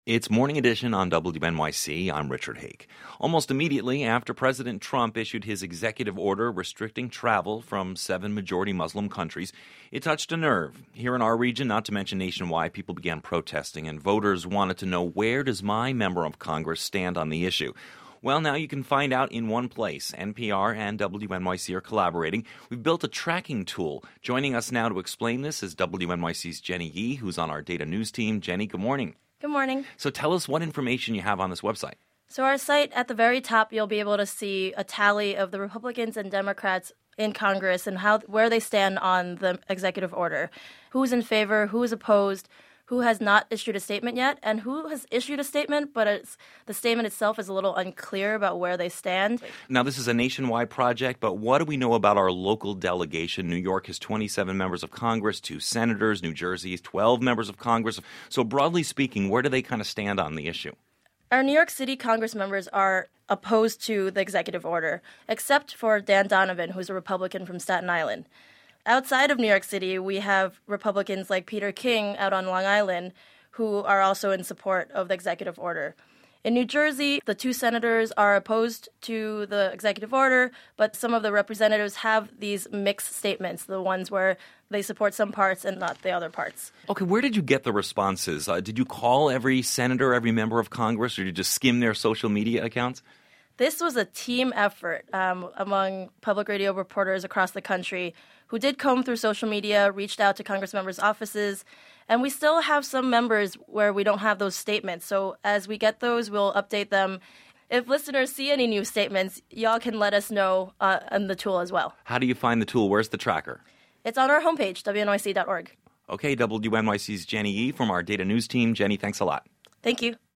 It's Morning Edition on WNYC. I'm Richard Hake. Almost immediately after President Trump issued his executive order restricting travel from 7 majority Muslim countries, it touched a nerve. Here in our region, not to mention nationwide, people began protesting, and voters wanted to know, where does my member of Congress stand on the issue? Well, now you can find out in one place. NPR and WNYC are collaborating. We've built a tracking tool. Joining us now to explain this is WNYC's Jenny Yee, who's on our data news team. Jenny, good morning. Good morning. So tell us what information you have on this website. So our site, at the very top, you'll be able to see a tally of the Republicans and Democrats in Congress and where they stand on the executive order. Who's in favor, who is opposed, who has not issued a statement yet, and who has issued a statement, but the statement itself is a little unclear about where they stand. Now, this is a nationwide project, but what do we know about our local delegation? New York has 27 members of Congress, 2 senators. New Jersey has 12 members of Congress. So broadly speaking, where do they kind of stand on the issue? Our New York City Congress members are opposed to the executive order, except for Dan Donovan, who's a Republican from Staten Island. Outside of New York City, we have Republicans like Peter King out on Long Island who are also in support of the executive order. In New Jersey, the 2 senators are opposed to the executive order, but some of the representatives have these mixed statements, the ones where they support some parts and not the other parts. Okay, where did you get the responses? Did you call every senator, every member of Congress, or did you just skim their social media accounts? This was a team effort among public radio reporters across the country who did comb through social media, reached out to Congress members' offices, and we still have some members where we don't have those statements. So as we get those, we'll update them. If listeners see any new statements, y'all can let us know on the tool as well. How do you find the tool? Where's the tracker? It's on our homepage, WNYC.org. Okay, WNYC's Jenny Yee from our data news team. Jenny, thanks a lot. Thank you.